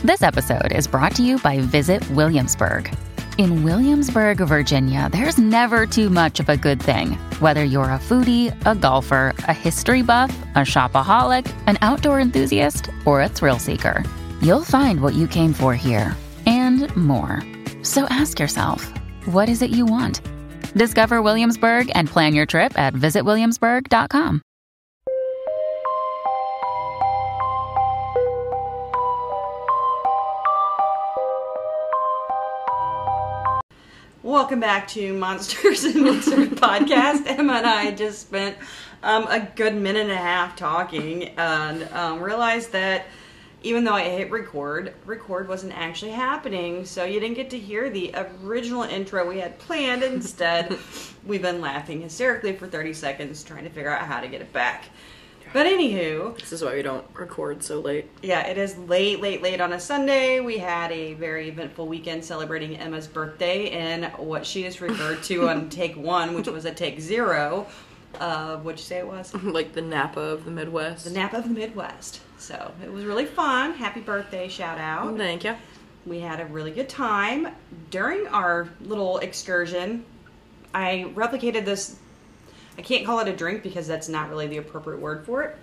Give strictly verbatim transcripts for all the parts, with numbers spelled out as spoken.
This episode is brought to you by Visit Williamsburg. In Williamsburg, Virginia, there's never too much of a good thing. Whether you're a foodie, a golfer, a history buff, a shopaholic, an outdoor enthusiast, or a thrill seeker, you'll find what you came for here and more. So ask yourself, what is it you want? Discover Williamsburg and plan your trip at visit williamsburg dot com. Welcome back to Monsters and Mystery Podcast. Emma and I just spent um, a good minute and a half talking and um, realized that even though I hit record, record wasn't actually happening, so you didn't get to hear the original intro we had planned. Instead, we've been laughing hysterically for thirty seconds trying to figure out how to get it back. But anywho, this is why we don't record so late. Yeah, it is late, late, late on a Sunday. We had a very eventful weekend celebrating Emma's birthday in what she just referred to on take one, which was a take zero. Uh, what'd you say it was? Like the Napa of the Midwest. The Napa of the Midwest. So it was really fun. Happy birthday, shout out. Thank you. We had a really good time. During our little excursion, I replicated this. I can't call it a drink because that's not really the appropriate word for it.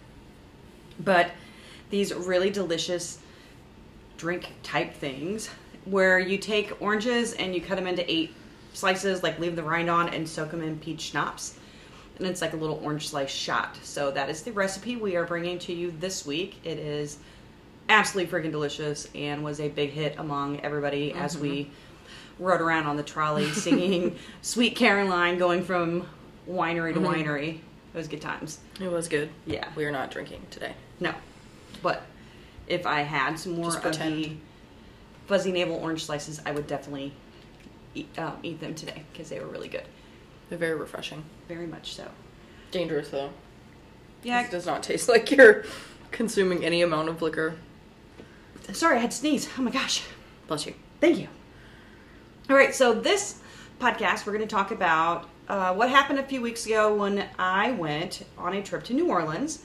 But these really delicious drink type things where you take oranges and you cut them into eight slices, like leave the rind on and soak them in peach schnapps. And it's like a little orange slice shot. So that is the recipe we are bringing to you this week. It is absolutely freaking delicious and was a big hit among everybody mm-hmm. as we rode around on the trolley singing Sweet Caroline, going from winery to mm-hmm. winery. It was good times. It was good. Yeah. We are not drinking today. No. But if I had some more of the fuzzy navel orange slices, I would definitely eat, um, eat them today because they were really good. They're very refreshing. Very much so. Dangerous though. Yeah. It does not taste like you're consuming any amount of liquor. Sorry, I had to sneeze. Oh my gosh. Bless you. Thank you. All right, so this podcast, we're going to talk about Uh, what happened a few weeks ago when I went on a trip to New Orleans.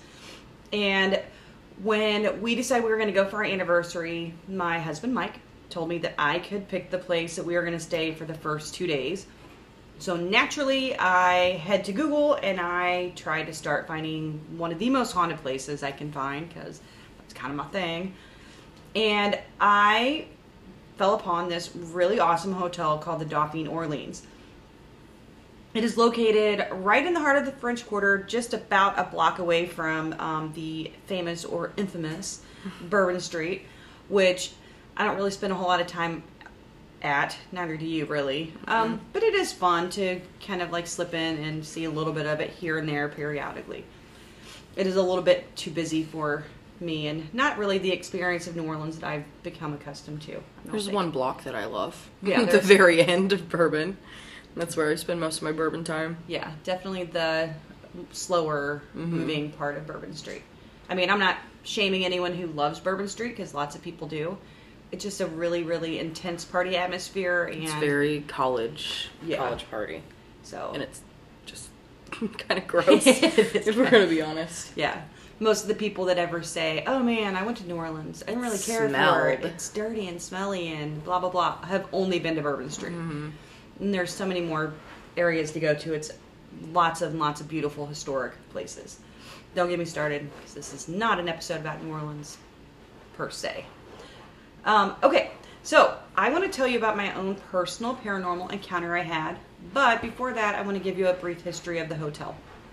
And when we decided we were going to go for our anniversary, my husband Mike told me that I could pick the place that we were going to stay for the first two days. So naturally, I head to Google and I tried to start finding one of the most haunted places I can find because that's kind of my thing. And I fell upon this really awesome hotel called the Dauphine Orleans. It is located right in the heart of the French Quarter, just about a block away from um, the famous or infamous Bourbon Street, which I don't really spend a whole lot of time at. Neither do you, really. Um, mm-hmm. But it is fun to kind of like slip in and see a little bit of it here and there periodically. It is a little bit too busy for me and not really the experience of New Orleans that I've become accustomed to. There's thinking. one block that I love. Yeah, at the very end of Bourbon. That's where I spend most of my bourbon time. Yeah, definitely the slower mm-hmm. moving part of Bourbon Street. I mean, I'm not shaming anyone who loves Bourbon Street because lots of people do. It's just a really, really intense party atmosphere. And it's very college, yeah. college party. So, and it's just kind of gross, if we're going to be honest. Yeah. Most of the people that ever say, oh man, I went to New Orleans, I didn't really care Smelled. for it. It's dirty and smelly and blah, blah, blah, have only been to Bourbon Street. Mm-hmm. And there's so many more areas to go to. It's lots and lots of beautiful historic places. Don't get me started, because this is not an episode about New Orleans, per se. Um, okay, so I want to tell you about my own personal paranormal encounter I had. But before that, I want to give you a brief history of the hotel.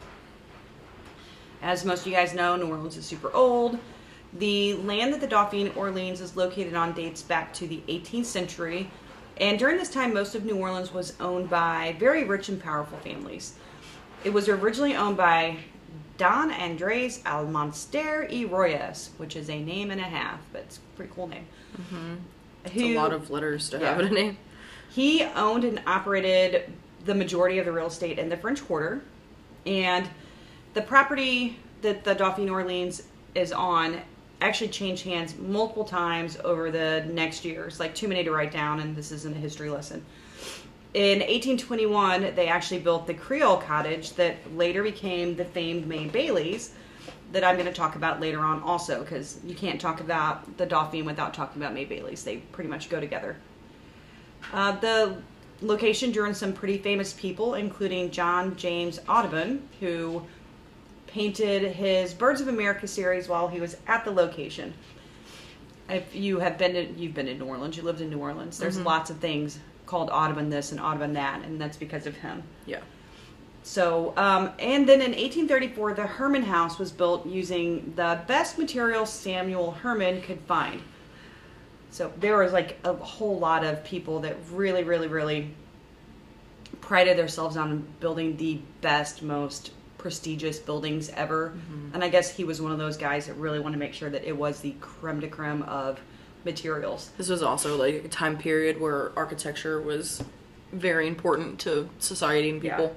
As most of you guys know, New Orleans is super old. The land that the Dauphine Orleans is located on dates back to the eighteenth century. And during this time, most of New Orleans was owned by very rich and powerful families. It was originally owned by Don Andres Almonster y Royas, which is a name and a half, but it's a pretty cool name. Mm-hmm. It's Who, a lot of letters to yeah. have in a name. He owned and operated the majority of the real estate in the French Quarter. And the property that the Dauphine Orleans is on actually changed hands multiple times over the next years, like too many to write down, and this isn't a history lesson. In eighteen twenty-one, they actually built the Creole Cottage that later became the famed May Bailey's. that I'm going to talk about later on also, because you can't talk about the Dauphin without talking about May Bailey's. They pretty much go together. Uh, the location drew in some pretty famous people, including John James Audubon, who painted his Birds of America series while he was at the location. If you have been to, you've been in New Orleans, you lived in New Orleans, there's mm-hmm. lots of things called Audubon this and Audubon that, and that's because of him. Yeah. So, um, and then in eighteen thirty-four, the Herman House was built using the best materials Samuel Herman could find. So there was like a whole lot of people that really, really, really prided themselves on building the best, most prestigious buildings ever. Mm-hmm. And I guess he was one of those guys that really wanted to make sure that it was the creme de creme of materials. This was also like a time period where architecture was very important to society and people.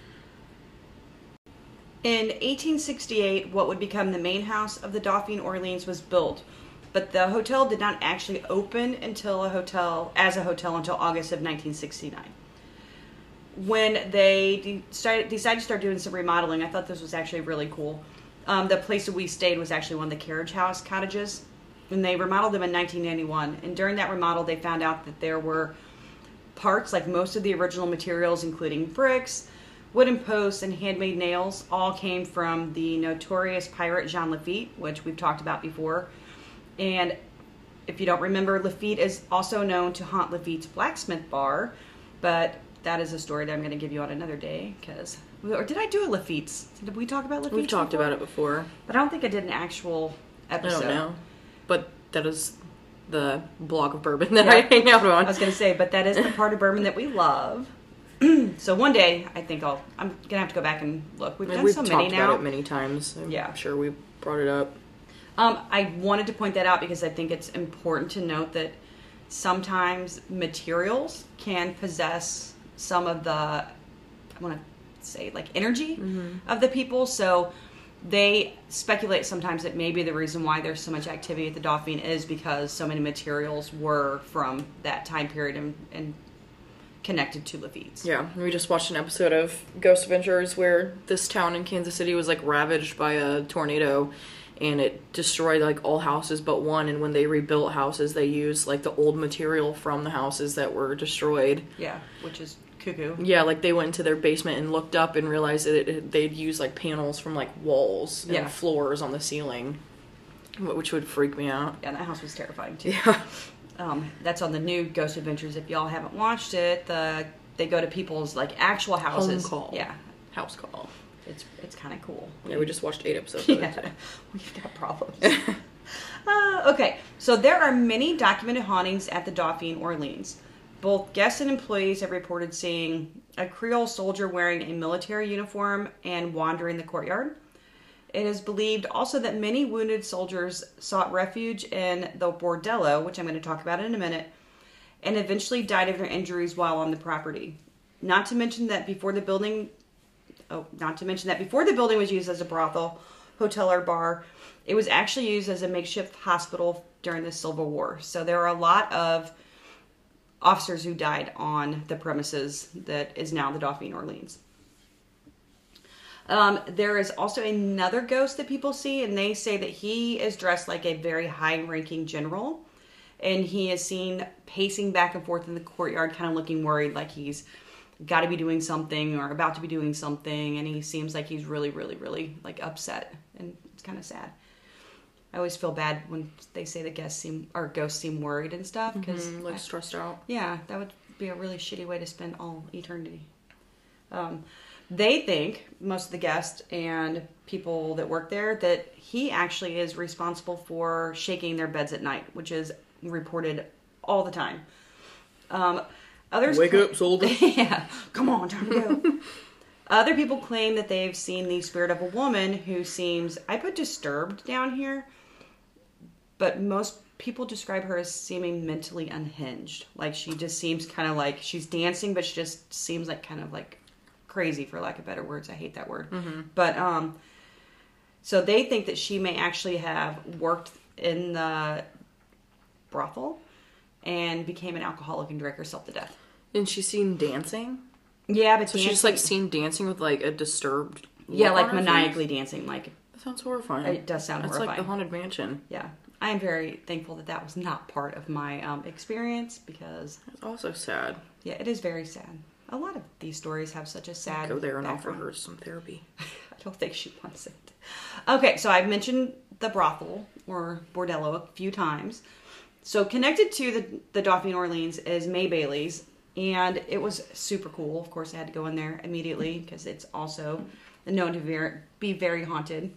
Yeah. In eighteen sixty-eight, what would become the main house of the Dauphin Orleans was built, but the hotel did not actually open until a hotel as a hotel until August of nineteen sixty-nine. When they decided, decided to start doing some remodeling, I thought this was actually really cool. Um, the place that we stayed was actually one of the carriage house cottages, and they remodeled them in nineteen ninety-one. And during that remodel, they found out that there were parts, like most of the original materials, including bricks, wooden posts, and handmade nails, all came from the notorious pirate Jean Lafitte, which we've talked about before. And if you don't remember, Lafitte is also known to haunt Lafitte's blacksmith bar, but that is a story that I'm going to give you on another day, because, or did I do a Lafitte's? Did we talk about Lafitte's We've talked before? about it before. But I don't think I did an actual episode. I don't know. But that is the blog of bourbon that yeah. I hang out on. I was going to say, but that is the part of bourbon that we love. So one day, I think I'll, I'm going to have to go back and look. We've I mean, done we've so talked many now. about it many times. I'm yeah. sure we brought it up. Um, I wanted to point that out because I think it's important to note that sometimes materials can possess some of the, I want to say, like, energy mm-hmm. of the people. So they speculate sometimes that maybe the reason why there's so much activity at the Dauphin is because so many materials were from that time period and, and connected to Lafitte's. Yeah, we just watched an episode of Ghost Adventures where this town in Kansas City was, like, ravaged by a tornado, and it destroyed, like, all houses but one, and when they rebuilt houses, they used, like, the old material from the houses that were destroyed. Yeah, which is cuckoo. Yeah, like, they went into their basement and looked up and realized that it, it, they'd used, like, panels from, like, walls and yeah. floors on the ceiling, which would freak me out. Yeah, that house was terrifying, too. Yeah. Um, that's on the new Ghost Adventures. If y'all haven't watched it, the they go to people's, like, actual houses. Home call. Yeah. House call. It's it's kind of cool. Yeah, we just watched eight episodes yeah. of it. We've got problems. uh, okay, so there are many documented hauntings at the Dauphin Orleans. Both guests and employees have reported seeing a Creole soldier wearing a military uniform and wandering the courtyard. It is believed also that many wounded soldiers sought refuge in the bordello, which I'm going to talk about in a minute, and eventually died of their injuries while on the property. Not to mention that before the building, oh, not to mention that before the building was used as a brothel, hotel, or bar, it was actually used as a makeshift hospital during the Civil War. So there are a lot of officers who died on the premises that is now the Dauphin Orleans. Um, there is also another ghost that people see, and they say that he is dressed like a very high-ranking general, and he is seen pacing back and forth in the courtyard, kind of looking worried, like he's got to be doing something or about to be doing something, and he seems like he's really, really, really, like, upset, and it's kind of sad. I always feel bad when they say the guests seem, or ghosts seem worried and stuff, because mm-hmm, like stressed out. Yeah, that would be a really shitty way to spend all eternity. Um, they think, most of the guests and people that work there, that he actually is responsible for shaking their beds at night, which is reported all the time. Um, others Wake cl- up, soldier. Yeah, come on, time to go. Other people claim that they've seen the spirit of a woman who seems, I put disturbed down here, but most people describe her as seeming mentally unhinged. Like, she just seems kind of like, she's dancing, but she just seems like kind of like crazy, for lack of better words. I hate that word. Mm-hmm. But, um, so they think that she may actually have worked in the brothel and became an alcoholic and drank herself to death. And she's seen dancing? Yeah, but so she's just like seen dancing with like a disturbed yeah, like maniacally face? dancing, like That sounds horrifying. It does sound It's horrifying. like the Haunted Mansion. Yeah. I am very thankful that that was not part of my um, experience because... It's also sad. Yeah, it is very sad. A lot of these stories have such a sad Go there and background. offer her some therapy. I don't think she wants it. Okay, so I've mentioned the brothel or bordello a few times. So connected to the, the Dauphine Orleans is May Bailey's, and it was super cool. Of course, I had to go in there immediately because it's also known to ver- be very haunted.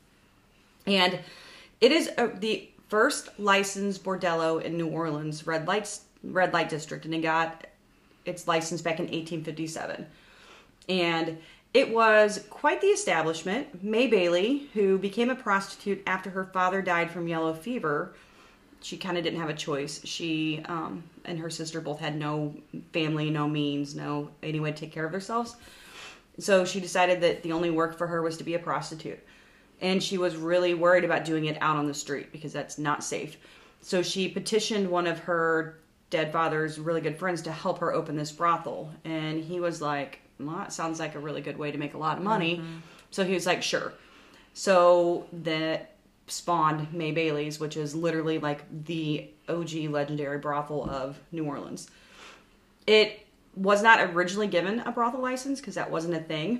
And it is a, the first licensed bordello in New Orleans, red lights, red light district, and it got its license back in eighteen fifty-seven. And it was quite the establishment. May Bailey, who became a prostitute after her father died from yellow fever, she kind of didn't have a choice. She um, and her sister both had no family, no means, no any way to take care of themselves. So she decided that the only work for her was to be a prostitute. And she was really worried about doing it out on the street because that's not safe. So she petitioned one of her dead father's really good friends to help her open this brothel. And he was like, well, that sounds like a really good way to make a lot of money. Mm-hmm. So he was like, sure. So that spawned May Bailey's, which is literally like the O G legendary brothel of New Orleans. It was not originally given a brothel license because that wasn't a thing.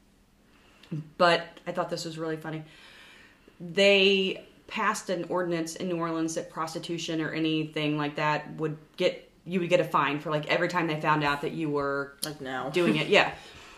But I thought this was really funny. They passed an ordinance in New Orleans that prostitution or anything like that would get, you would get a fine for like every time they found out that you were like now doing it. Yeah.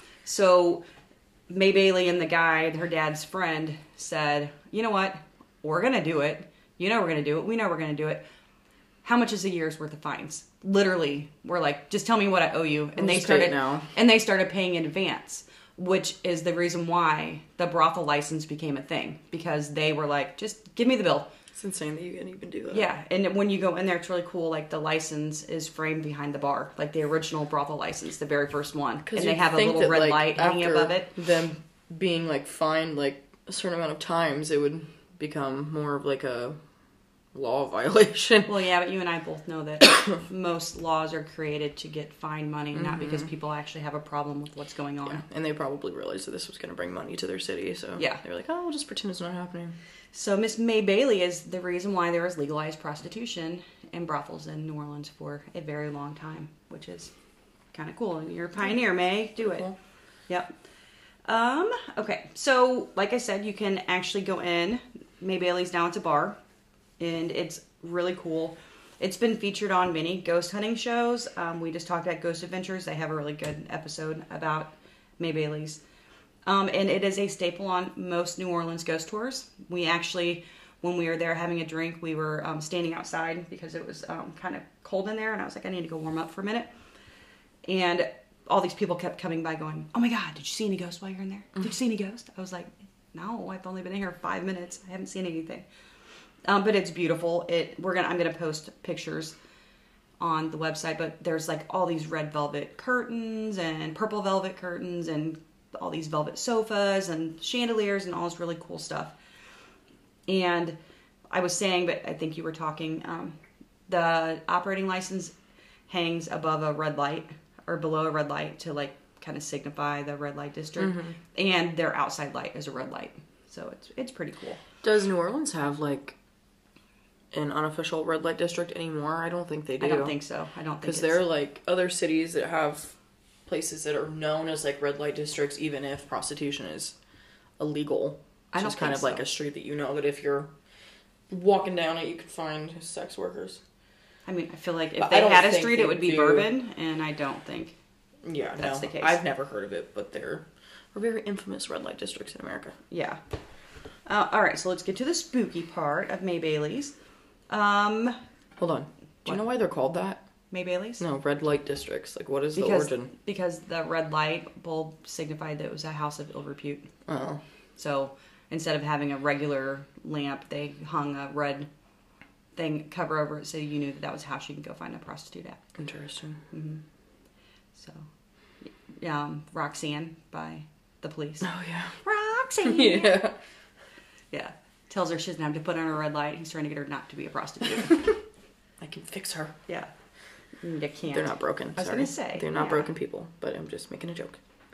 So May Bailey and the guy, her dad's friend, said, you know what? We're going to do it. You know we're going to do it. We know we're going to do it. How much is a year's worth of fines? Literally, we're like, just tell me what I owe you. And we'll they started now. And they started paying in advance, which is the reason why the brothel license became a thing, because they were like, just give me the bill. It's insane that you can even do that. Yeah, and when you go in there, it's really cool. Like, the license is framed behind the bar, like the original brothel license, the very first one. And they have a little that, red like, light hanging above it. Them being, like, fined, like, a certain amount of times, it would become more of, like, a law violation. Well, yeah, but you and I both know that most laws are created to get fine money, mm-hmm. not because people actually have a problem with what's going on. Yeah. And they probably realized that this was going to bring money to their city, so yeah. they were like, oh, we'll just pretend it's not happening. So Miss May Bailey is the reason why there was legalized prostitution and brothels in New Orleans for a very long time, which is kind of cool. You're a pioneer, May. Do it. Cool. Yep. Um, okay, so like I said, you can actually go in. May Bailey's now it's a bar, and it's really cool. It's been featured on many ghost hunting shows. Um, we just talked about Ghost Adventures. They have a really good episode about May Bailey's. Um, and it is a staple on most New Orleans ghost tours. We actually, when we were there having a drink, we were um, standing outside because it was um, kind of cold in there. And I was like, I need to go warm up for a minute. And all these people kept coming by going, oh my God, did you see any ghosts while you're in there? Did you see any ghosts? I was like, no, I've only been in here five minutes. I haven't seen anything. Um, but it's beautiful. It we're gonna I'm gonna post pictures on the website. But there's like all these red velvet curtains and purple velvet curtains and all these velvet sofas and chandeliers and all this really cool stuff. And I was saying, but I think you were talking, um, the operating license hangs above a red light or below a red light to like kind of signify the red light district. Mm-hmm. And their outside light is a red light. So it's it's pretty cool. Does New Orleans have like an unofficial red light district anymore? I don't think they do. I don't think so. I don't think because there are like other cities that have places that are known as like red light districts, even if prostitution is illegal. It's I don't just kind think of so. like a street that you know that if you're walking down it, you could find sex workers. I mean, I feel like if but they had a think street, it would be do. Bourbon, and I don't think yeah, that's no, the case. I've never heard of it, but there are very infamous red light districts in America. Yeah. Uh, all right, so let's get to the spooky part of May Bailey's. Um, Hold on. Do what? you know why they're called that? May Bailey's? No, red light districts. Like, what is because, the origin? Because the red light bulb signified that it was a house of ill repute. Oh. So instead of having a regular lamp, they hung a red thing cover over it so you knew that that was how she could go find a prostitute at. Interesting. Mm-hmm. So, um, Roxanne by The Police. Oh, yeah. Roxanne! Yeah. Yeah. Tells her she doesn't have to put on a red light. He's trying to get her not to be a prostitute. I can fix her. Yeah. You can't. They're not broken. I was Sorry. going to say. They're not yeah. broken people, but I'm just making a joke.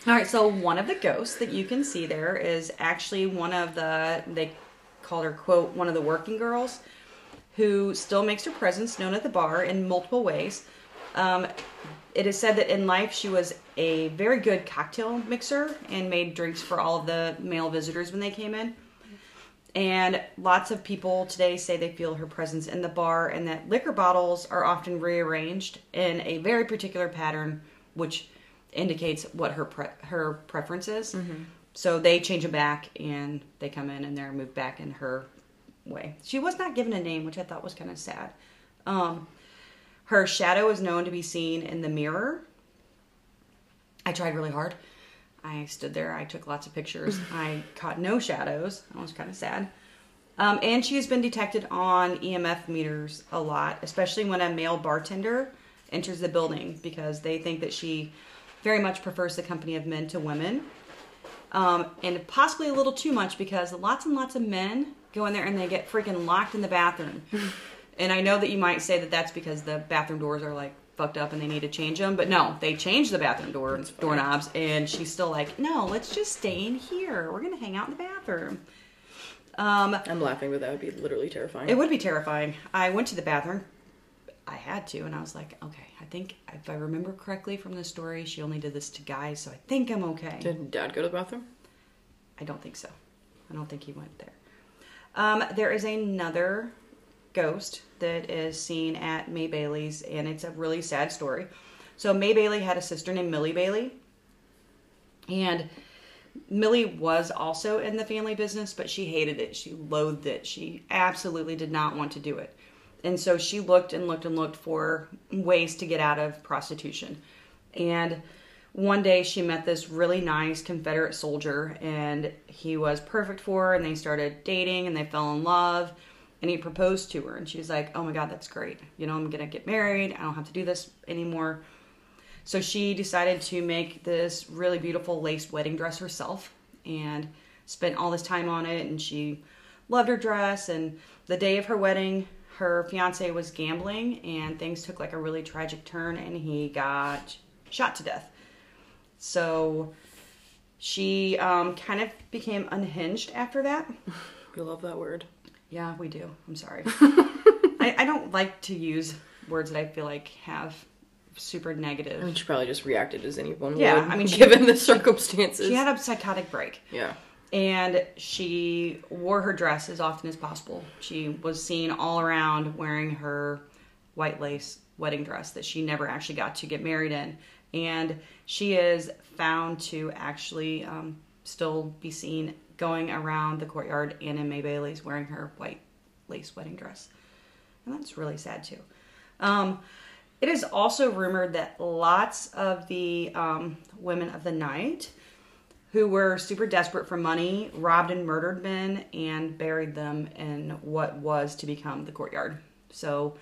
All right, so one of the ghosts that you can see there is actually one of the, they called her, quote, one of the working girls who still makes her presence known at the bar in multiple ways. Um, it is said that in life she was a very good cocktail mixer and made drinks for all of the male visitors when they came in. And lots of people today say they feel her presence in the bar, and that liquor bottles are often rearranged in a very particular pattern, which indicates what her pre- her preference is. Mm-hmm. So they change them back, and they come in and they're moved back in her way. She was not given a name, which I thought was kind of sad. Um, her shadow is known to be seen in the mirror. I tried really hard. I stood there. I took lots of pictures. I caught no shadows. That was kind of sad. Um, and she has been detected on E M F meters a lot, especially when a male bartender enters the building, because they think that she very much prefers the company of men to women. Um, and possibly a little too much, because lots and lots of men go in there and they get freaking locked in the bathroom. And I know that you might say that that's because the bathroom doors are like fucked up and they need to change them, but no, they changed the bathroom door doorknobs, and she's still like, no, let's just stay in here. We're gonna hang out in the bathroom. Um, I'm laughing, but that would be literally terrifying. It would be terrifying. I went to the bathroom. I had to, and I was like, okay, I think if I remember correctly from the story, she only did this to guys, so I think I'm okay. Did Dad go to the bathroom? I don't think so. I don't think he went there. Um, there is another ghost that is seen at May Bailey's, and it's a really sad story. So May Bailey had a sister named Millie Bailey, and Millie was also in the family business, but she hated it. She loathed it. She absolutely did not want to do it. And so she looked and looked and looked for ways to get out of prostitution. And one day she met this really nice Confederate soldier, and he was perfect for her, and they started dating and they fell in love. And he proposed to her, and she was like, oh my God, that's great. You know, I'm going to get married. I don't have to do this anymore. So she decided to make this really beautiful lace wedding dress herself and spent all this time on it. And she loved her dress. And the day of her wedding, her fiance was gambling, and things took like a really tragic turn, and he got shot to death. So she um, kind of became unhinged after that. We love that word. Yeah, we do. I'm sorry. I, I don't like to use words that I feel like have super negative. I mean, she probably just reacted as anyone yeah, would, I mean, she, given the circumstances. She had a psychotic break. Yeah. And she wore her dress as often as possible. She was seen all around wearing her white lace wedding dress that she never actually got to get married in. And she is found to actually um, still be seen going around the courtyard and in May Bailey's wearing her white lace wedding dress. And that's really sad too. Um, it is also rumored that lots of the um, women of the night who were super desperate for money robbed and murdered men and buried them in what was to become the courtyard. So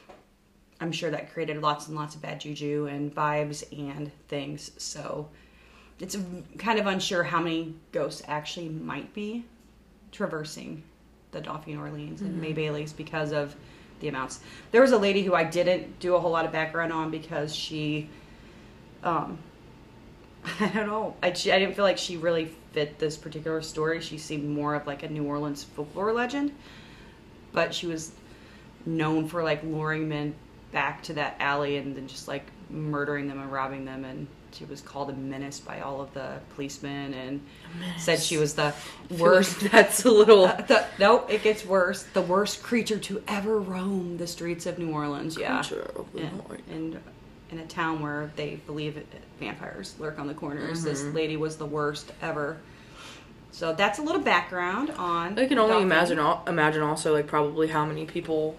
I'm sure that created lots and lots of bad juju and vibes and things. So it's kind of unsure how many ghosts actually might be traversing the Dauphine Orleans and mm-hmm. May Bailey's because of the amounts. There was a lady who I didn't do a whole lot of background on because she, um, I don't know, I, she, I didn't feel like she really fit this particular story. She seemed more of like a New Orleans folklore legend, but she was known for like luring men back to that alley and then just like murdering them and robbing them, and she was called a menace by all of the policemen and said she was the worst. Like that's a little... Uh, the, no, it gets worse. The worst creature to ever roam the streets of New Orleans. Yeah. And, and in a town where they believe it, vampires lurk on the corners. Mm-hmm. This lady was the worst ever. So that's a little background on... I can only Dauphine. imagine imagine also like probably how many people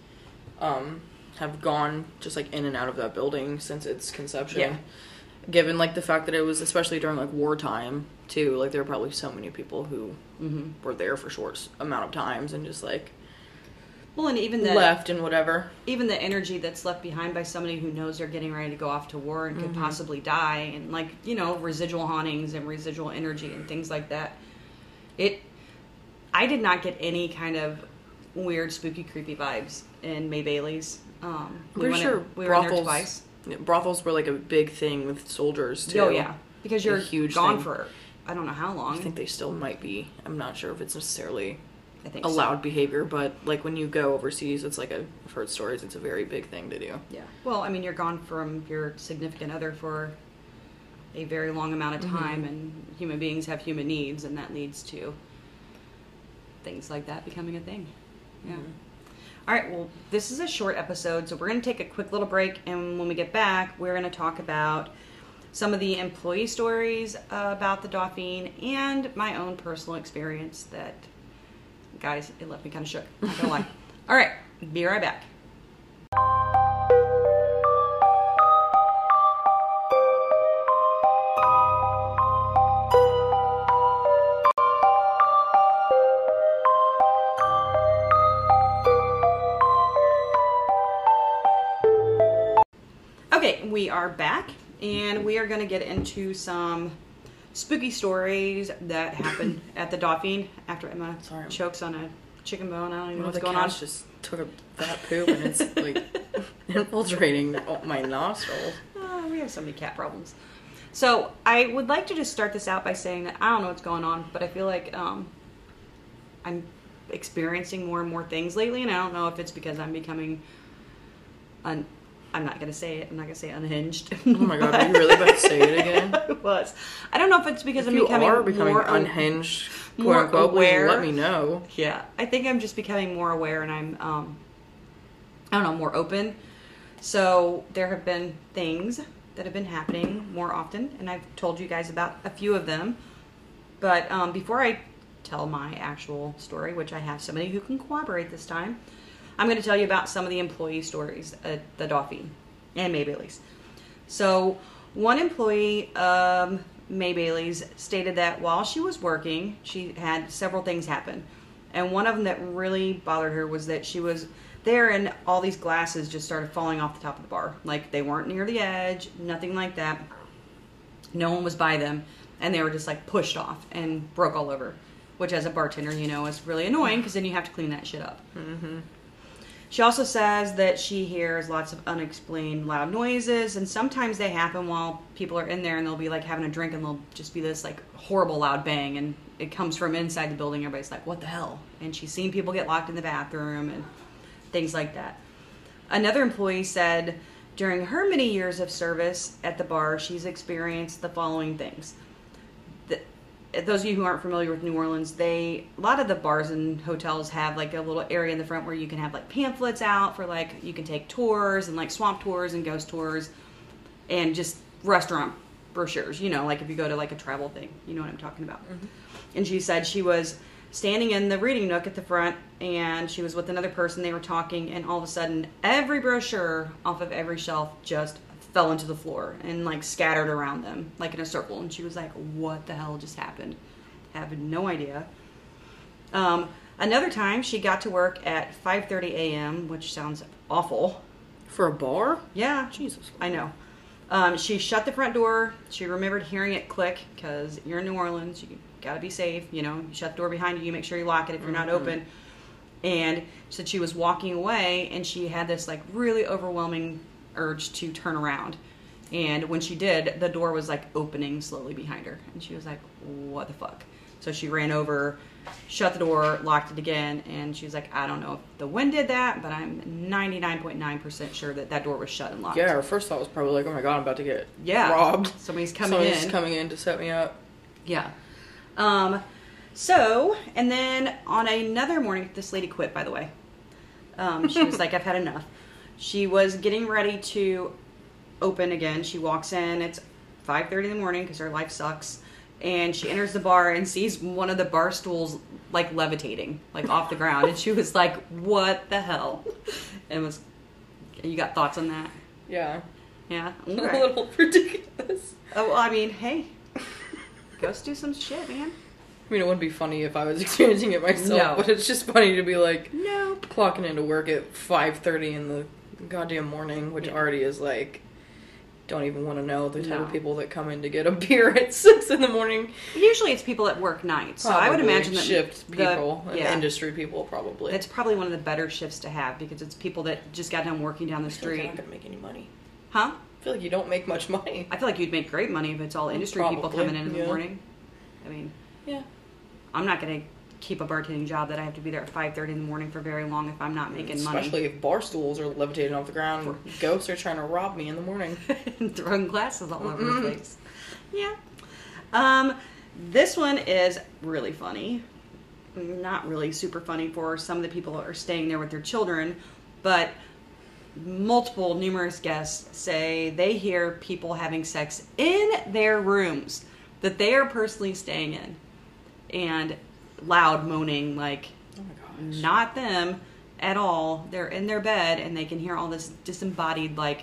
um, have gone just like in and out of that building since its conception. Yeah. Given, like, the fact that it was, especially during, like, wartime, too, like, there were probably so many people who mm-hmm. were there for short amount of times and just, like, well, and even the, left and whatever. Even the energy that's left behind by somebody who knows they're getting ready to go off to war and could mm-hmm. possibly die, and, like, you know, residual hauntings and residual energy and things like that. It, I did not get any kind of weird, spooky, creepy vibes in May Bailey's. Um, I'm pretty sure in, we were in there twice. Brothels were like a big thing with soldiers too. Oh yeah, because you're a huge gone thing. for I don't know how long. I think they still might be. I'm not sure if it's necessarily I think allowed so. behavior, but like when you go overseas, it's like a, I've heard stories. It's a very big thing to do. Yeah. Well, I mean, you're gone from your significant other for a very long amount of time, mm-hmm. and human beings have human needs, and that leads to things like that becoming a thing. Yeah. Mm-hmm. All right. Well, this is a short episode, so we're going to take a quick little break, and when we get back, we're going to talk about some of the employee stories uh, about the Dauphine and my own personal experience that, guys, it left me kind of shook. Not gonna lie. All right, be right back. Okay, we are back, and we are going to get into some spooky stories that happened at the Dauphine after Emma Sorry. chokes on a chicken bone. I don't even know Well, what's the going on. cat just took a fat poop and it's like infiltrating my nostrils. Oh, we have so many cat problems. So I would like to just start this out by saying that I don't know what's going on, but I feel like um, I'm experiencing more and more things lately, and I don't know if it's because I'm becoming un- I'm not going to say it. I'm not going to say unhinged. Oh my god, are you really about to say it again? I was. I don't know if it's because if I'm you becoming are becoming more unhinged, quote more unquote, aware. please let me know. Yeah, I think I'm just becoming more aware, and I'm, um, I don't know, more open. So there have been things that have been happening more often, and I've told you guys about a few of them. But um, before I tell my actual story, which I have somebody who can corroborate this time, I'm going to tell you about some of the employee stories at the Dauphine and May Bailey's. So one employee, um, May Bailey's, stated that while she was working, she had several things happen. And one of them that really bothered her was that she was there and all these glasses just started falling off the top of the bar. Like they weren't near the edge, nothing like that. No one was by them. And they were just like pushed off and broke all over. Which as a bartender, you know, is really annoying because then you have to clean that shit up. Mm-hmm. She also says that she hears lots of unexplained loud noises, and sometimes they happen while people are in there and they'll be like having a drink and there'll just be this like horrible loud bang, and it comes from inside the building. Everybody's like, what the hell? And she's seen people get locked in the bathroom and things like that. Another employee said during her many years of service at the bar, she's experienced the following things. Those of you who aren't familiar with New Orleans, they a lot of the bars and hotels have like a little area in the front where you can have like pamphlets out for like you can take tours and like swamp tours and ghost tours and just restaurant brochures, you know, like if you go to like a travel thing, you know what I'm talking about. Mm-hmm. And she said she was standing in the reading nook at the front and she was with another person, they were talking, and all of a sudden every brochure off of every shelf just fell into the floor and like scattered around them like in a circle, and she was like, what the hell just happened? Have no idea. Um, another time she got to work at five thirty a.m., which sounds awful. For a bar? Yeah. Jesus. I know. Um, she shut the front door. She remembered hearing it click because you're in New Orleans, you gotta be safe, you know, you shut the door behind you, you make sure you lock it if you're mm-hmm. not open. And she said she was walking away and she had this like really overwhelming urge to turn around, and when she did, the door was like opening slowly behind her, and she was like, what the fuck? So she ran over, shut the door, locked it again, and she was like, I don't know if the wind did that, but I'm ninety-nine point nine percent sure that that door was shut and locked. Yeah, her first thought was probably like, oh my god, I'm about to get yeah. robbed. Somebody's coming Somebody's in. coming in to set me up. Yeah. Um, so, and then on another morning, this lady quit, by the way. Um, she was like, I've had enough. She was getting ready to open again. She walks in. It's five thirty in the morning because her life sucks. And she enters the bar and sees one of the bar stools like levitating, like off the ground. And she was like, what the hell? And was, you got thoughts on that? Yeah. Yeah? Okay. A little ridiculous. Oh, well, I mean, hey, ghosts do some shit, man. I mean, it wouldn't be funny if I was experiencing it myself, No. but it's just funny to be like, Nope. clocking into work at five thirty in the goddamn morning, which Yeah. already is like, don't even want to know the type No. of people that come in to get a beer at six in the morning. Usually it's people that work nights. So Probably I would imagine that shift the- people, and yeah. industry people probably. It's probably one of the better shifts to have because it's people that just got done working down the I feel like street. I'm not gonna make any money. Huh? I feel like you don't make much money. I feel like you'd make great money if it's all industry Probably, people coming in in the yeah. morning. I mean, Yeah. I'm not going to keep a bartending job that I have to be there at five thirty in the morning for very long if I'm not making money. Especially if bar stools are levitating off the ground and ghosts are trying to rob me in the morning. And throwing glasses all over the place. Yeah. Um, this one is really funny. Not really super funny for some of the people that are staying there with their children, but multiple, numerous guests say they hear people having sex in their rooms that they are personally staying in. And loud moaning, like, Oh my gosh. not them at all. They're in their bed and they can hear all this disembodied, like,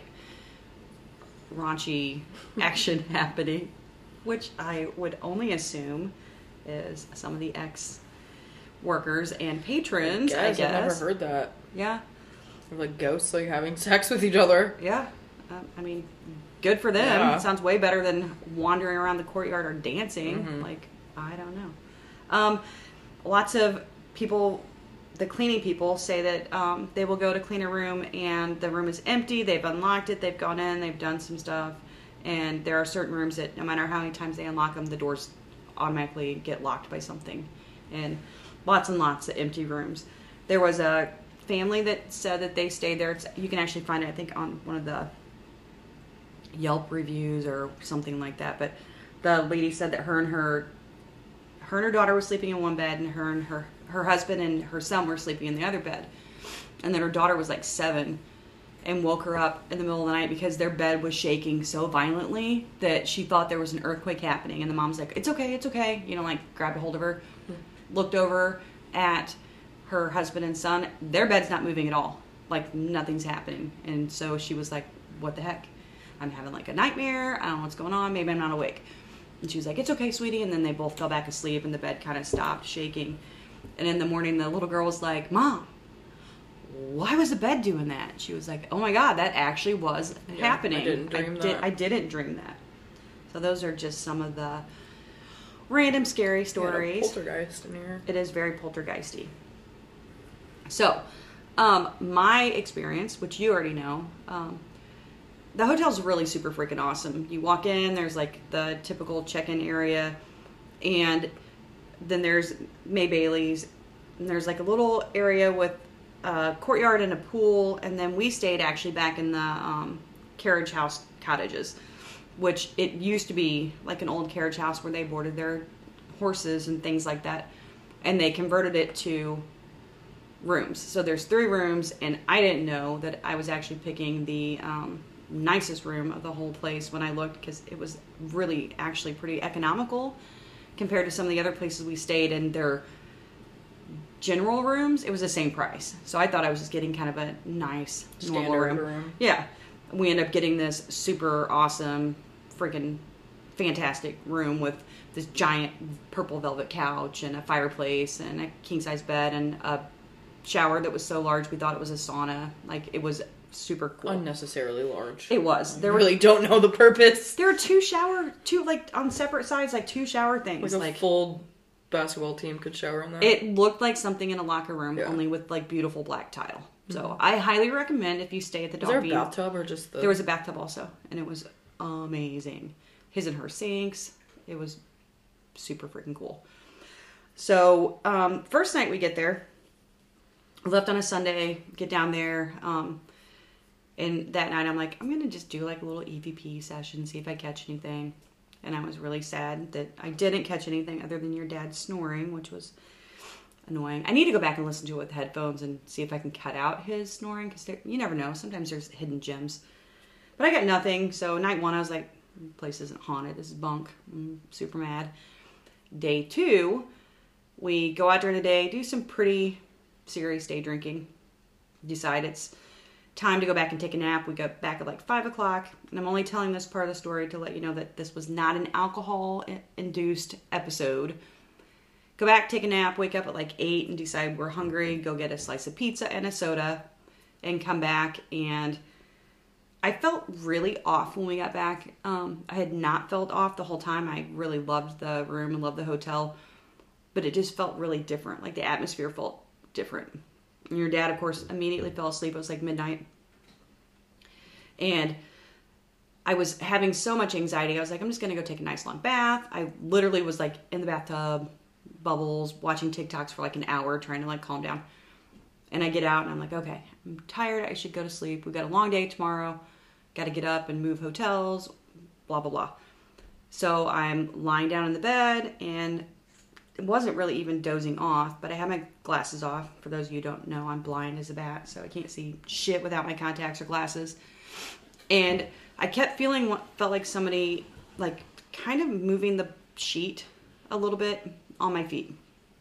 raunchy action happening, which I would only assume is some of the ex-workers and patrons, I guess. I've never heard that. Yeah. They're like ghosts, like, having sex with each other. Yeah. Uh, I mean, good for them. Yeah. It sounds way better than wandering around the courtyard or dancing. Mm-hmm. Like, I don't know. Um, lots of people, the cleaning people, say that um, they will go to clean a room and the room is empty. They've unlocked it. They've gone in. They've done some stuff. And there are certain rooms that no matter how many times they unlock them, the doors automatically get locked by something. And lots and lots of empty rooms. There was a family that said that they stayed there. It's, you can actually find it, I think, on one of the Yelp reviews or something like that. But the lady said that her and her her and her daughter were sleeping in one bed, and her and her her husband and her son were sleeping in the other bed. And then her daughter was like seven and woke her up in the middle of the night because their bed was shaking so violently that she thought there was an earthquake happening. And the mom's like, it's okay, it's okay. You know, like grabbed a hold of her, looked over at her husband and son. Their bed's not moving at all. Like nothing's happening. And so she was like, what the heck? I'm having like a nightmare. I don't know what's going on. Maybe I'm not awake. And she was like, it's okay, sweetie. And then they both fell back asleep and the bed kind of stopped shaking. And in the morning, the little girl was like, Mom, why was the bed doing that? She was like, oh my God, that actually was Yeah, happening. I didn't dream I that. Did, I didn't dream that. So those are just some of the random scary stories. Yeah, poltergeist in here. It is very poltergeisty. So, um, my experience, which you already know, um, the hotel's really super freaking awesome. You walk in, there's like the typical check-in area, and then there's May Bailey's, and there's like a little area with a courtyard and a pool, and then we stayed actually back in the um, carriage house cottages, which it used to be like an old carriage house where they boarded their horses and things like that, and they converted it to rooms. So there's three rooms, and I didn't know that I was actually picking the um, nicest room of the whole place when I looked, because it was really actually pretty economical compared to some of the other places we stayed in. Their general rooms, it was the same price. So I thought I was just getting kind of a nice normal Standard room. room. Yeah. We end up getting this super awesome, freaking fantastic room with this giant purple velvet couch and a fireplace and a king-size bed and a shower that was so large we thought it was a sauna. Like, it was super cool. Unnecessarily large. It was. There I were really don't know the purpose. there were two shower, two like on separate sides, like two shower things. Like a Like, full basketball team could shower in that. it looked like something in a locker room, Yeah. only with like beautiful black tile. So I highly recommend if you stay at the Was there a Dolphin. bathtub or just the... There was a bathtub also, and it was amazing. His and her sinks. It was super freaking cool. So, um, first night we get there, we left on a Sunday, get down there, um, and that night I'm like, I'm going to just do like a little E V P session, see if I catch anything. And I was really sad that I didn't catch anything other than your dad snoring, which was annoying. I need to go back and listen to it with headphones and see if I can cut out his snoring, because you never know. Sometimes there's hidden gems. But I got nothing. So night one, I was like, this place isn't haunted. This is bunk. I'm super mad. Day two, we go out during the day, do some pretty serious day drinking. Decide it's time to go back and take a nap. We go back at like five o'clock. And I'm only telling this part of the story to let you know that this was not an alcohol-induced episode. Go back, take a nap, wake up at like eight and decide we're hungry, go get a slice of pizza and a soda, and come back. And I felt really off when we got back. Um, I had not felt off the whole time. I really loved the room and loved the hotel, but it just felt really different. Like the atmosphere felt different. And your dad, of course, immediately fell asleep. It was like midnight. And I was having so much anxiety. I was like, I'm just going to go take a nice long bath. I literally was like in the bathtub, bubbles, watching TikToks for like an hour, trying to like calm down. And I get out and I'm like, okay, I'm tired. I should go to sleep. We've got a long day tomorrow. Got to get up and move hotels, blah, blah, blah. So I'm lying down in the bed, and it wasn't really even dozing off, but I had my glasses off. For those of you who don't know, I'm blind as a bat, so I can't see shit without my contacts or glasses. And I kept feeling what felt like somebody, like, kind of moving the sheet a little bit on my feet.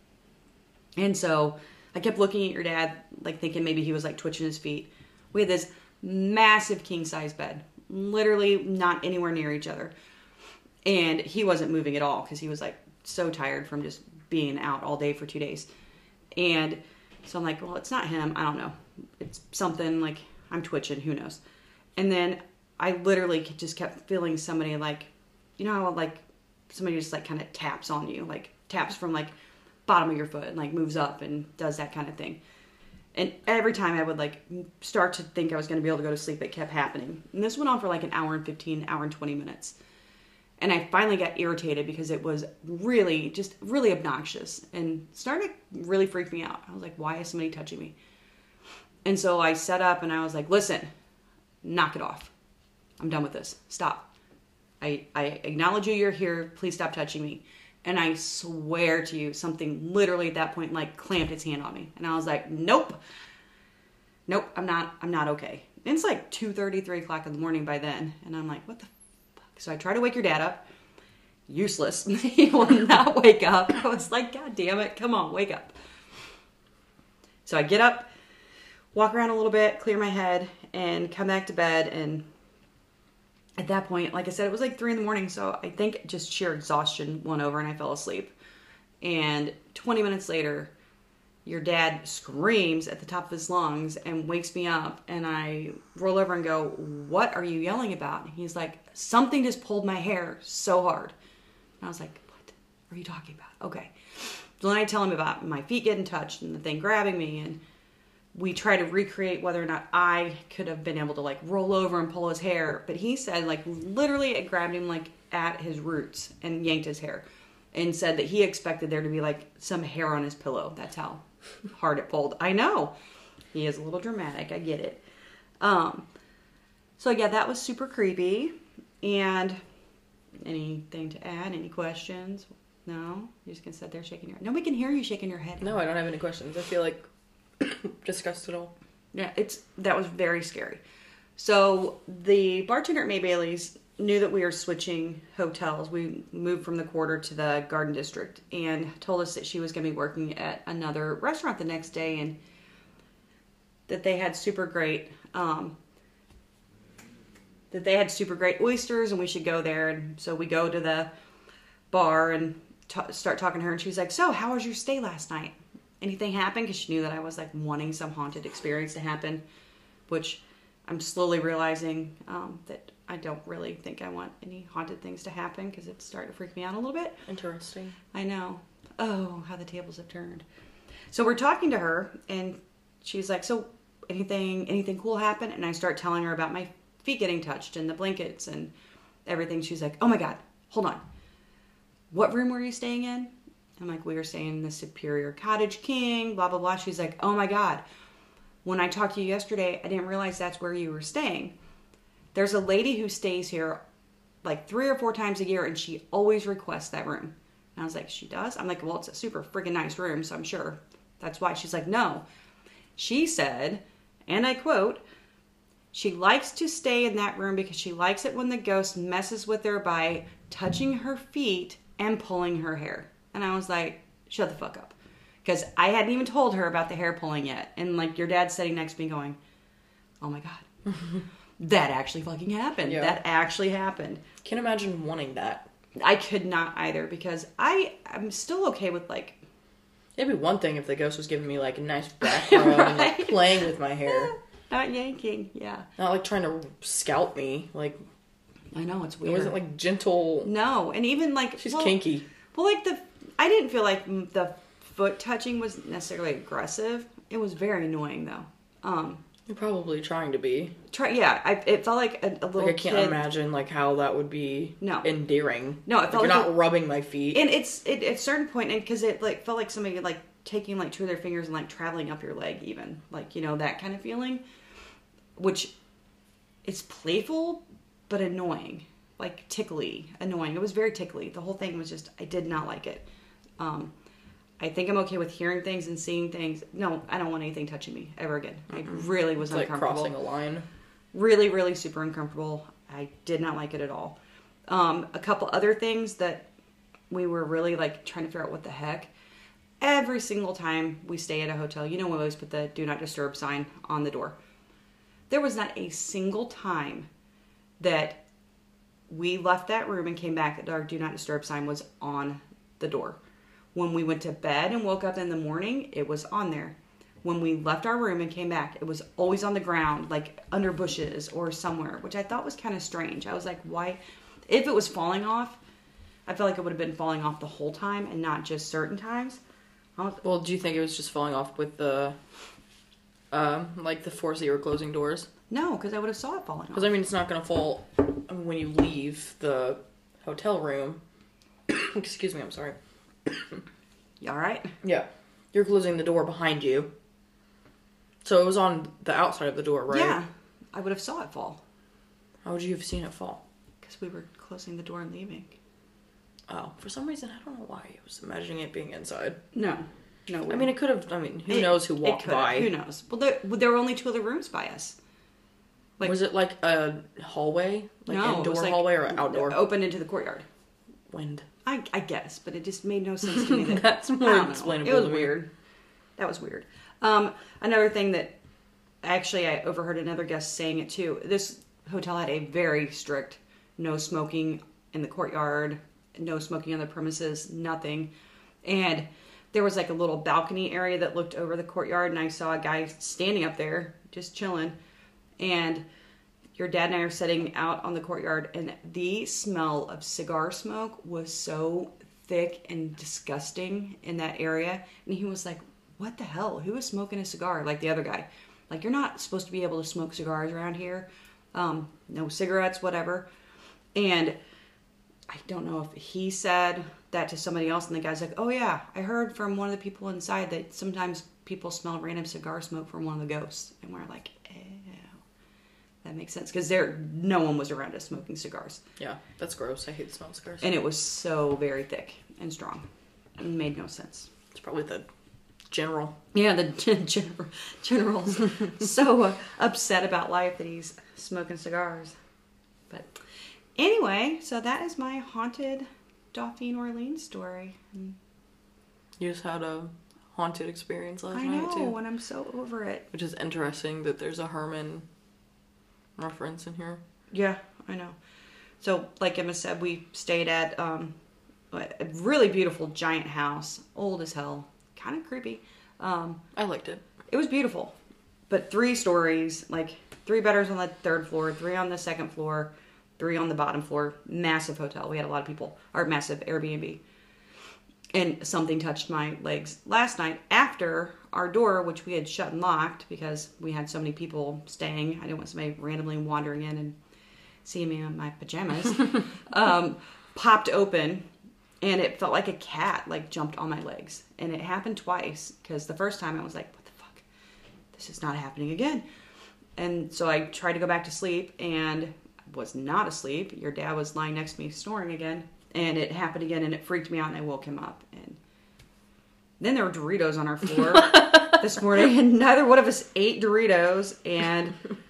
And so I kept looking at your dad, like, thinking maybe he was, like, twitching his feet. We had this massive king-size bed, literally not anywhere near each other. And he wasn't moving at all because he was, like, so tired from just being out all day for two days. And so I'm like, well, it's not him. I don't know. It's something, like, I'm twitching. Who knows? And then I literally just kept feeling somebody, like, you know how, like, somebody just, like, kind of taps on you, like, taps from, like, bottom of your foot and, like, moves up and does that kind of thing. And every time I would, like, start to think I was going to be able to go to sleep, it kept happening. And this went on for, like, an hour and fifteen, hour and twenty minutes. And I finally got irritated because it was really, just really obnoxious and started to really freak me out. I was like, why is somebody touching me? And so I sat up and I was like, listen, knock it off. I'm done with this. Stop. I, I acknowledge you, you're here. Please stop touching me. And I swear to you, something literally at that point, like, clamped its hand on me. And I was like, nope. Nope, I'm not, I'm not okay. And it's like two thirty, three o'clock in the morning by then. And I'm like, what the fuck? So I try to wake your dad up. Useless. He will not wake up. I was like, God damn it. Come on, wake up. So I get up, walk around a little bit, clear my head, and come back to bed. And at that point, like I said, it was like three in the morning, so I think just sheer exhaustion won over and I fell asleep. And twenty minutes later, your dad screams at the top of his lungs and wakes me up, and I roll over and go, what are you yelling about? And he's like, something just pulled my hair so hard. And I was like, what are you talking about? Okay. So then I tell him about my feet getting touched and the thing grabbing me, and we try to recreate whether or not I could have been able to, like, roll over and pull his hair. But he said, like, literally it grabbed him, like, at his roots and yanked his hair. And said that he expected there to be, like, some hair on his pillow. That's how hard it pulled. I know. He is a little dramatic. I get it. Um, so, yeah, that was super creepy. And anything to add? Any questions? No? You're just going to sit there shaking your head. Nobody can hear you shaking your head. No, I don't have any questions. I feel like discussed it all. Yeah, it's that was very scary. So the bartender at May Bailey's knew that we were switching hotels. We moved from the Quarter to the Garden District, and told us that she was going to be working at another restaurant the next day, and that they had super great um, that they had super great oysters, and we should go there. And so we go to the bar and t- start talking to her, and she's like, "So, how was your stay last night? Anything happen?" Because she knew that I was, like, wanting some haunted experience to happen, which I'm slowly realizing um, that I don't really think I want any haunted things to happen, because it's starting to freak me out a little bit. Interesting. I know. Oh, how the tables have turned. So we're talking to her, and she's like, "So anything anything cool happen?" And I start telling her about my feet getting touched and the blankets and everything. She's like, "Oh my God, hold on. What room were you staying in?" I'm like, "We were staying in the Superior Cottage King, blah, blah, blah." She's like, "Oh my God. When I talked to you yesterday, I didn't realize that's where you were staying. There's a lady who stays here like three or four times a year, and she always requests that room." And I was like, "She does?" I'm like, "Well, it's a super friggin' nice room, so I'm sure that's why." She's like, "No." She said, and I quote, "She likes to stay in that room because she likes it when the ghost messes with her by touching her feet and pulling her hair." And I was like, shut the fuck up. Because I hadn't even told her about the hair pulling yet. And, like, your dad's sitting next to me going, oh my God. That actually fucking happened. Yeah. That actually happened. Can't imagine wanting that. I could not either, because I, I'm still okay with, like... It'd be one thing if the ghost was giving me, like, a nice back rub right? and, like, playing with my hair. Not yanking, yeah. Not, like, trying to scalp me. Like... I know, it's weird. It wasn't, like, gentle... No, and even, like... She's well, kinky. Well, like, the... I didn't feel like the foot touching was necessarily aggressive. It was very annoying, though. Um, You're probably trying to be. Try, yeah, I, it felt like a, a little Like I can't kid. imagine like how that would be No. endearing. No, it like felt you're like not a, rubbing my feet. And it's it, at a certain point, and because it like felt like somebody like taking like two of their fingers and like traveling up your leg, even like you know that kind of feeling, which it's playful but annoying, like tickly, annoying. It was very tickly. The whole thing was just I did not like it. Um, I think I'm okay with hearing things and seeing things. No, I don't want anything touching me ever again. I really was It's like uncomfortable. crossing a line. Really, really super uncomfortable. I did not like it at all. Um, a couple other things that we were really like trying to figure out what the heck. Every single time we stay at a hotel, you know, we always put the do not disturb sign on the door. There was not a single time that we left that room and came back that our do not disturb sign was on the door. When we went to bed and woke up in the morning, it was on there. When we left our room and came back, it was always on the ground, like under bushes or somewhere, which I thought was kind of strange. I was like, why? If it was falling off, I felt like it would have been falling off the whole time and not just certain times. Was, well, do you think it was just falling off with the, um, like the force that you were closing doors? No, because I would have saw it falling off. Because, I mean, it's not going to fall when you leave the hotel room. Excuse me, I'm sorry. You all right? Yeah. You're closing the door behind you. So it was on the outside of the door, right? Yeah. I would have saw it fall. How would you have seen it fall? Because we were closing the door and leaving. Oh, for some reason, I don't know why I was imagining it being inside. No. No. I mean, it could have, I mean, who it, knows who walked by? Who knows? Well, there, there were only two other rooms by us. Like, was it like a hallway? Like no, indoor like hallway or outdoor? Open into the courtyard. Wind. I, I guess, but it just made no sense to me. That, That's more explainable. It was to me. weird. That was weird. Um, another thing that actually I overheard another guest saying it too. This hotel had a very strict no smoking in the courtyard, no smoking on the premises, nothing. And there was like a little balcony area that looked over the courtyard, and I saw a guy standing up there just chilling. And your dad and I are sitting out on the courtyard, and the smell of cigar smoke was so thick and disgusting in that area. And he was like, what the hell? Who is smoking a cigar? Like the other guy. Like, you're not supposed to be able to smoke cigars around here. Um, no cigarettes, whatever. And I don't know if he said that to somebody else, and the guy's like, oh yeah, I heard from one of the people inside that sometimes people smell random cigar smoke from one of the ghosts. And we're like, ew. That makes sense, because there, no one was around us smoking cigars. Yeah, that's gross. I hate the smell of cigars. And it was so very thick and strong. It made no sense. It's probably the general. Yeah, the general, general's so uh, upset about life that he's smoking cigars. But anyway, so that is my haunted Dauphine Orleans story. You just had a haunted experience last I night, know, too. and I'm so over it. Which is interesting that there's a Herman reference in here. Yeah, I know. So, like Emma said, we stayed at um, a really beautiful giant house, old as hell, kind of creepy. Um, I liked it. It was beautiful, but three stories, like three bedrooms on the third floor, three on the second floor, three on the bottom floor. Massive hotel. We had a lot of people. Or massive Airbnb. And something touched my legs last night after our door, which we had shut and locked because we had so many people staying. I didn't want somebody randomly wandering in and seeing me in my pajamas. um, popped open, and it felt like a cat like jumped on my legs. And it happened twice, because the first time I was like, what the fuck? This is not happening again. And so I tried to go back to sleep and was not asleep. Your dad was lying next to me snoring again. And it happened again, and it freaked me out, and I woke him up. And then there were Doritos on our floor this morning, and neither one of us ate Doritos, and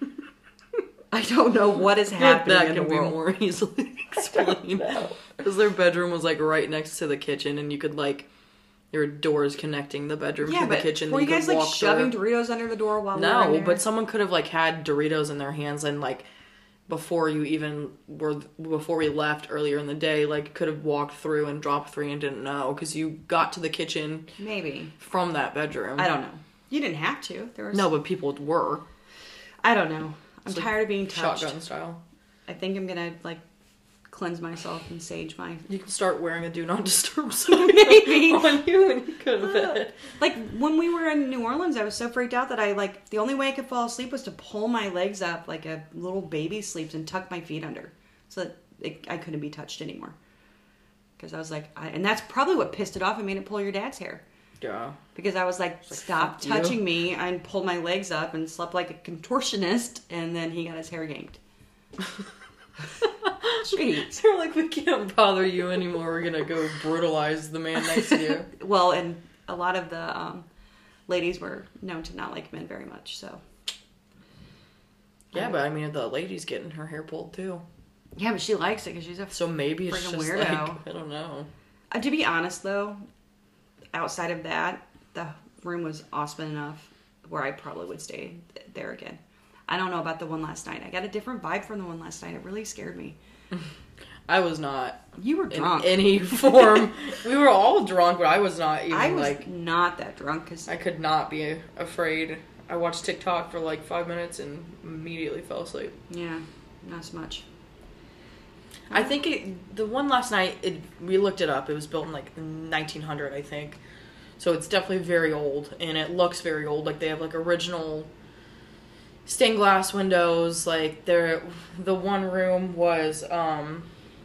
I don't know what is happening that in the can be world. more easily explained. Because their bedroom was like right next to the kitchen, and you could like, there were doors connecting the bedroom Yeah, to the but kitchen. were that you guys could like walk shoving through. Doritos under the door while we were No, in there? but someone could have like had Doritos in their hands and like before you even were before we left earlier in the day, like could have walked through and dropped three and didn't know because you got to the kitchen Maybe. from that bedroom. I don't know. You didn't have to. There was No, but people were. I don't know. I'm It's like tired of being touched. Shotgun style. I think I'm gonna like cleanse myself and sage my... You can start wearing a do not disturb sign Maybe. on you and you go to bed. Like, when we were in New Orleans, I was so freaked out that I, like, the only way I could fall asleep was to pull my legs up like a little baby sleeps and tuck my feet under so that it, I couldn't be touched anymore. Because I was like... I, and that's probably what pissed it off and made it pull your dad's hair. Yeah. Because I was like, like stop fuck touching you. me. I pulled my legs up and slept like a contortionist, and then he got his hair yanked. Jeez. They're like, we can't bother you anymore. We're gonna go brutalize the man next to you. Well, and a lot of the um, ladies were known to not like men very much, so. Yeah, but I mean, the lady's getting her hair pulled too. Yeah, but she likes it because she's a So maybe it's friggin' just weirdo. like, I don't know. Uh, to be honest, though, outside of that, the room was awesome enough where I probably would stay th- there again. I don't know about the one last night. I got a different vibe from the one last night. It really scared me. I was not You were drunk. in any form. We were all drunk, but I was not even I was like... not that drunk because I could not be afraid. I watched TikTok for like five minutes and immediately fell asleep. yeah, not as much. I think it, the one last night, it, we looked it up. It was built in like nineteen hundred, I think. So it's definitely very old, and it looks very old. Like they have like original stained glass windows. Like there, the one room was um,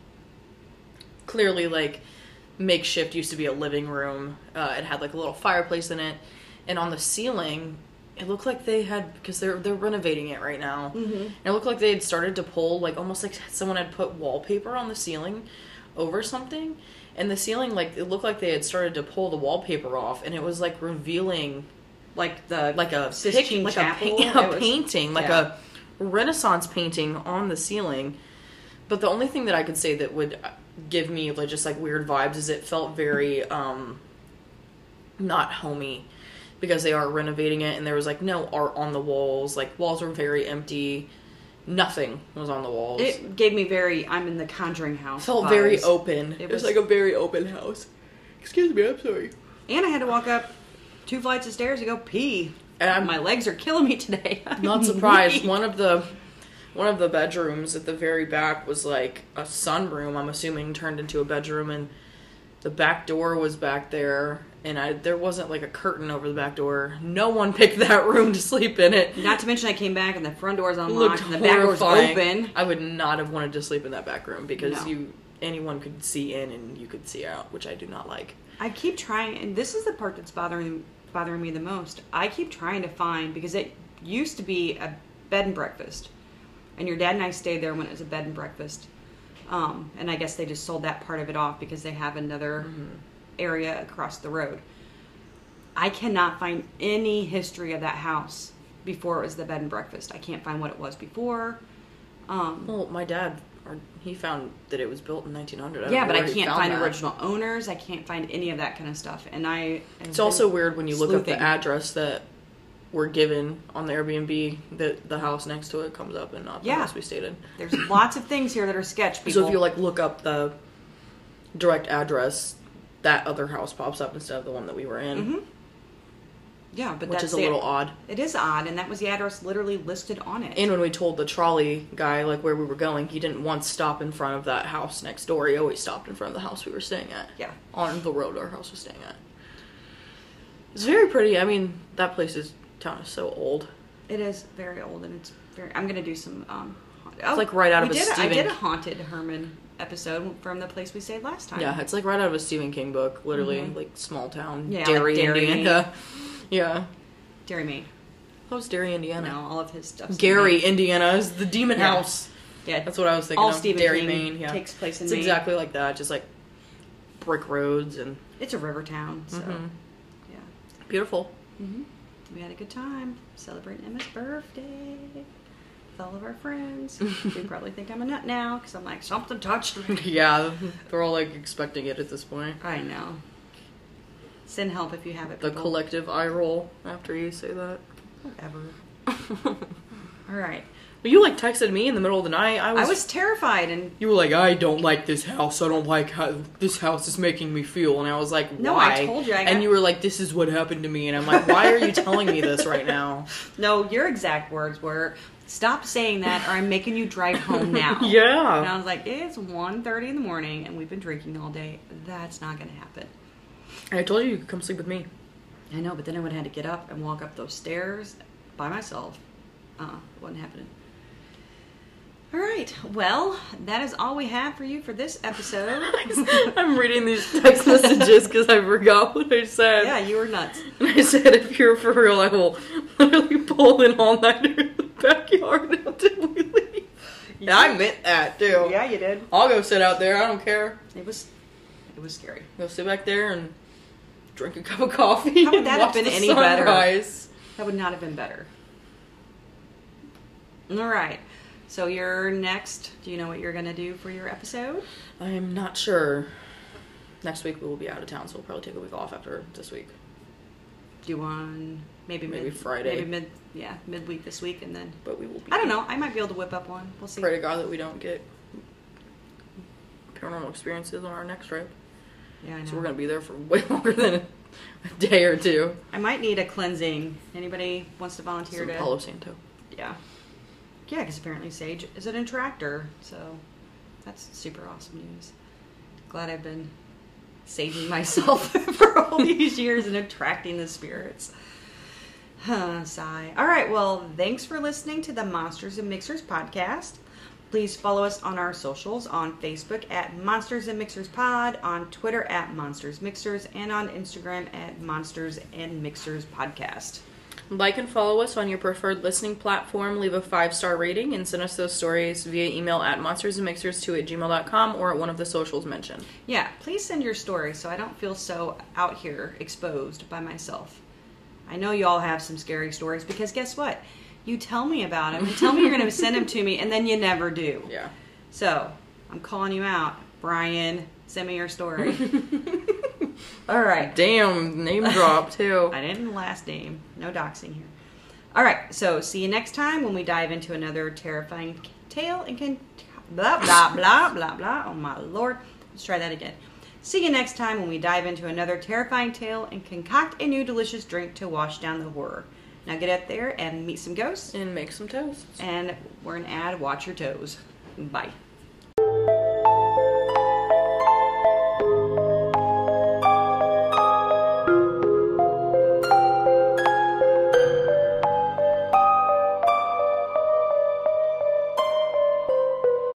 clearly like makeshift. Used to be a living room. Uh, it had like a little fireplace in it, and on the ceiling, it looked like they had, because they're they're renovating it right now. Mm-hmm. And it looked like they had started to pull, like almost like someone had put wallpaper on the ceiling over something. And the ceiling, like, it looked like they had started to pull the wallpaper off, and it was like revealing Like the like a Sistine pic, like Chapel. a, pa- a It was- painting, like yeah. a Renaissance painting on the ceiling. But the only thing that I could say that would give me like just like weird vibes is it felt very um not homey, because they are renovating it, and there was like no art on the walls. Like walls were very empty. Nothing was on the walls. It gave me very I'm in the Conjuring house. felt vibes. very open. It It was was- like a very open house. Excuse me, I'm sorry. And I had to walk up two flights of stairs to go pee. And I'm My legs are killing me today. not surprised. One of the one of the bedrooms at the very back was like a sunroom, I'm assuming, turned into a bedroom, and the back door was back there, and I there wasn't like a curtain over the back door. No one picked that room to sleep in it. Not to mention I came back and the front door's Looked unlocked and the back door's horrifying. open. I would not have wanted to sleep in that back room because No. you anyone could see in and you could see out, which I do not like. I keep trying, and this is the part that's bothering bothering me the most. I keep trying to find, because it used to be a bed and breakfast, and your dad and I stayed there when it was a bed and breakfast. Um, and I guess they just sold that part of it off because they have another Mm-hmm. area across the road. I cannot find any history of that house before it was the bed and breakfast. I can't find what it was before. Um, Well, my dad, or he found that it was built in nineteen hundred. don't yeah, know but I where he can't found find that. original owners. I can't find any of that kind of stuff. And I have It's also been weird when you look up sleuthing. the address that we're given on the Airbnb, that the house next to it comes up and not the Yeah. house we stayed in. There's lots of things here that are sketch. People. So if you like look up the direct address, that other house pops up instead of the one that we were in, Mhm. yeah, but which that's is a the- little odd. It is odd, and that was the address literally listed on it. And when we told the trolley guy like where we were going, he didn't once stop in front of that house next door. He always stopped in front of the house we were staying at. Yeah. On the road our house was staying at. It's very pretty. I mean, that place is town is so old. It is very old, and it's very. I'm gonna do some. Um, oh, like right out we of a did I Stephen- did a haunted Herman episode from the place we stayed last time. Yeah, it's like right out of a Stephen King book, literally, like small town, Yeah, Derry, like Derry. Indiana. Yeah. Derry, Maine. How's Derry, Indiana? No, all of his stuff. Gary, Indiana is the demon Yeah. house. Yeah, That's what I was thinking all of. Stephen Derry, King Maine, yeah. takes place in It's Maine. exactly like that, just like brick roads and It's a river town, so Mhm. yeah. beautiful. hmm We had a good time celebrating Emma's birthday with all of our friends. They probably think I'm a nut now because I'm like, something touched me. Yeah, they're all like expecting it at this point. I know. Send help if you have it. The people. collective eye roll after you say that. Whatever. All right. Well, you like texted me in the middle of the night. I was, I was terrified, and you were like, I don't like this house. I don't like how this house is making me feel. And I was like, why? No, I told you. I got... And you were like, this is what happened to me. And I'm like, why are you telling me this right now? No, your exact words were, stop saying that or I'm making you drive home now. Yeah. And I was like, it's one thirty in the morning and we've been drinking all day. That's not going to happen. And I told you you could come sleep with me. I know, but then I would have had to get up and walk up those stairs by myself. Uh, it wasn't happening. All right. Well, that is all we have for you for this episode. I'm reading these text messages because I forgot what I said. Yeah, you were nuts. And I said, if you're for real, I will literally pull an all-nighter in the backyard until we leave. Yeah, I meant that, too. Yeah, you did. I'll go sit out there. I don't care. It was, it was scary. Go sit back there and drink a cup of coffee. How would that have been any better? Sunrise. That would not have been better. All right. So you're next. Do you know what you're going to do for your episode? I am not sure. Next week we will be out of town, so we'll probably take a week off after this week. Do you want maybe maybe mid, Friday? Maybe mid, yeah, midweek this week, and then. But we will be. I don't know. I might be able to whip up one. We'll see. Pray to God that we don't get paranormal experiences on our next trip. Yeah, I know. So we're gonna be there for way longer than a, a day or two. I might need a cleansing. Anybody wants to volunteer Some to? Palo Santo. Yeah. Yeah, because apparently Sage is an attractor, so that's super awesome news. Glad I've been saving myself for all these years and attracting the spirits. Huh, sigh. All right, well, thanks for listening to the Monsters and Mixers podcast. Please follow us on our socials on Facebook at Monsters and Mixers Pod, on Twitter at Monsters Mixers, and on Instagram at Monsters and Mixers Podcast. Like and follow us on your preferred listening platform, leave a five-star rating, and send us those stories via email at monstersandmixers two at gmail dot com or at one of the socials mentioned. Yeah, please send your story so I don't feel so out here exposed by myself. I know you all have some scary stories because guess what? You tell me about them and tell me you're going to send them to me and then you never do. Yeah. So, I'm calling you out. Brian, send me your story. All right. Damn, name drop too. I didn't last name. No doxing here. All right. So see you next time when we dive into another terrifying tale and can blah blah blah blah blah. Oh my lord. Let's try that again. See you next time when we dive into another terrifying tale and concoct a new delicious drink to wash down the horror. Now get up there and meet some ghosts And make some toast. And we're gonna add watch your toes. Bye.